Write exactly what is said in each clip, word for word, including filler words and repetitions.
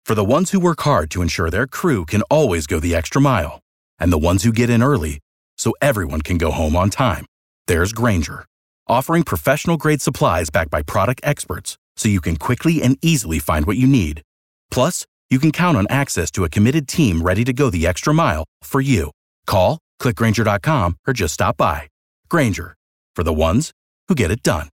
For the ones who work hard to ensure their crew can always go the extra mile, and the ones who get in early so everyone can go home on time, there's Grainger, offering professional-grade supplies backed by product experts so you can quickly and easily find what you need. Plus, you can count on access to a committed team ready to go the extra mile for you. Call, click Grainger dot com, or just stop by. Grainger, for the ones who get it done.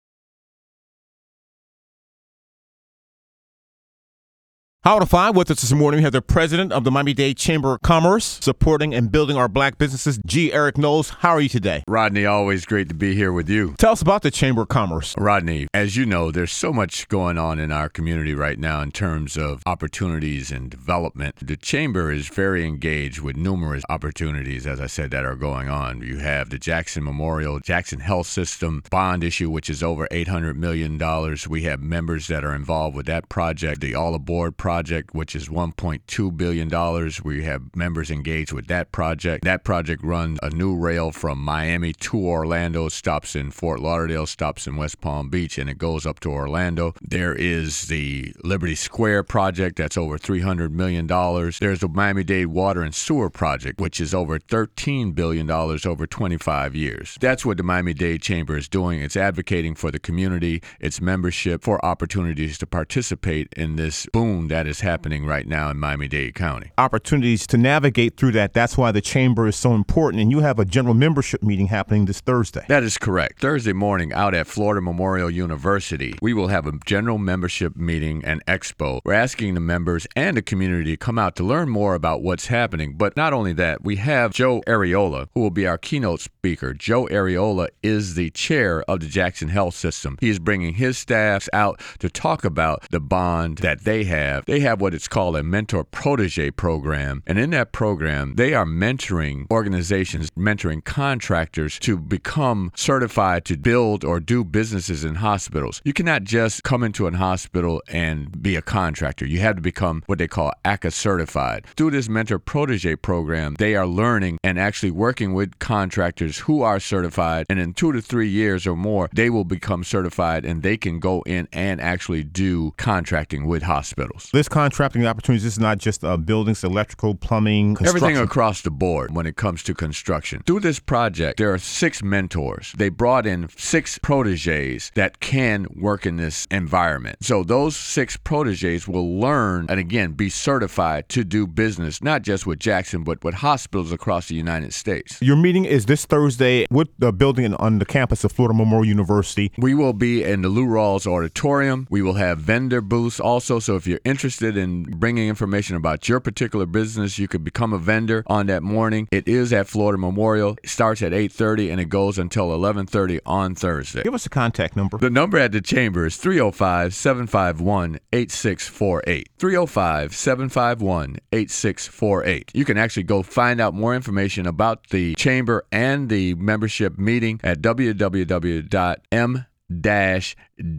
Howard Five with us this morning. We have the president of the Miami-Dade Chamber of Commerce supporting and building our black businesses, G. Eric Knowles. How are you today? Rodney, always great to be here with you. Tell us about the Chamber of Commerce. Rodney, as you know, there's so much going on in our community right now in terms of opportunities and development. The Chamber is very engaged with numerous opportunities, as I said, that are going on. You have the Jackson Memorial, Jackson Health System bond issue, which is over eight hundred million dollars. We have members that are involved with that project. The All Aboard project. Project, which is one point two billion dollars. We have members engaged with that project. That project runs a new rail from Miami to Orlando, stops in Fort Lauderdale, stops in West Palm Beach, and it goes up to Orlando. There is the Liberty Square project that's over three hundred million dollars. There's the Miami-Dade Water and Sewer project, which is over thirteen billion dollars over twenty-five years. That's what the Miami-Dade Chamber is doing. It's advocating for the community, its membership, for opportunities to participate in this boom that is happening right now in Miami-Dade County. Opportunities to navigate through that. That's why the Chamber is so important. And you have a general membership meeting happening this Thursday. That is correct. Thursday morning out at Florida Memorial University, we will have a general membership meeting and expo. We're asking the members and the community to come out to learn more about what's happening. But not only that, we have Joe Ariola, who will be our keynote speaker. Joe Ariola is the chair of the Jackson Health System. He is bringing his staffs out to talk about the bond that they have. They have what it's called a mentor protege program. And in that program, they are mentoring organizations, mentoring contractors to become certified to build or do businesses in hospitals. You cannot just come into a hospital and be a contractor. You have to become what they call A C A certified. Through this mentor protege program, they are learning and actually working with contractors who are certified. And in two to three years or more, they will become certified and they can go in and actually do contracting with hospitals. This contracting opportunities is not just uh, buildings, electrical, plumbing, construction. Everything across the board when it comes to construction. Through this project, there are six mentors. They brought in six proteges that can work in this environment. So those six proteges will learn and, again, be certified to do business, not just with Jackson, but with hospitals across the United States. Your meeting is this Thursday with the building on the campus of Florida Memorial University. We will be in the Lou Rawls Auditorium. We will have vendor booths also, so if you're interested in bringing information about your particular business, you could become a vendor on that morning. It is at Florida Memorial. It starts at eight thirty and it goes until eleven thirty on Thursday. Give us a contact number. The number at the Chamber is three oh five, seven five one, eight six four eight. three oh five, seven five one, eight six four eight. You can actually go find out more information about the Chamber and the membership meeting at w w w dot m dash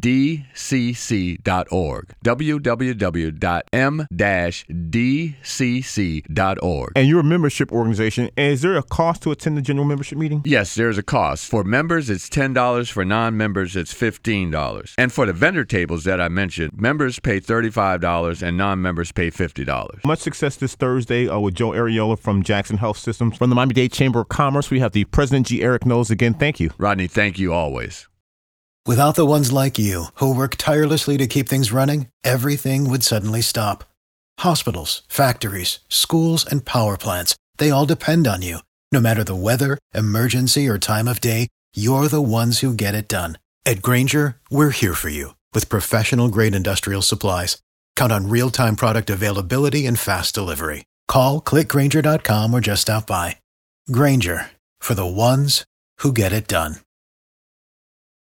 d c c dot org. w w w dot m dash d c c dot org. And you're a membership organization. Is there a cost to attend the general membership meeting? Yes, there's a cost. For members, it's ten dollars. For non-members, it's fifteen dollars. And for the vendor tables that I mentioned, members pay thirty-five dollars and non-members pay fifty dollars. Much success this Thursday uh, with Joe Ariola from Jackson Health Systems. From the Miami-Dade Chamber of Commerce, we have the President, G. Eric Knowles. Again, thank you. Rodney, thank you always. Without the ones like you, who work tirelessly to keep things running, everything would suddenly stop. Hospitals, factories, schools, and power plants, they all depend on you. No matter the weather, emergency, or time of day, you're the ones who get it done. At Grainger, we're here for you with professional-grade industrial supplies. Count on real-time product availability and fast delivery. Call, click Grainger dot com, or just stop by. Grainger, for the ones who get it done.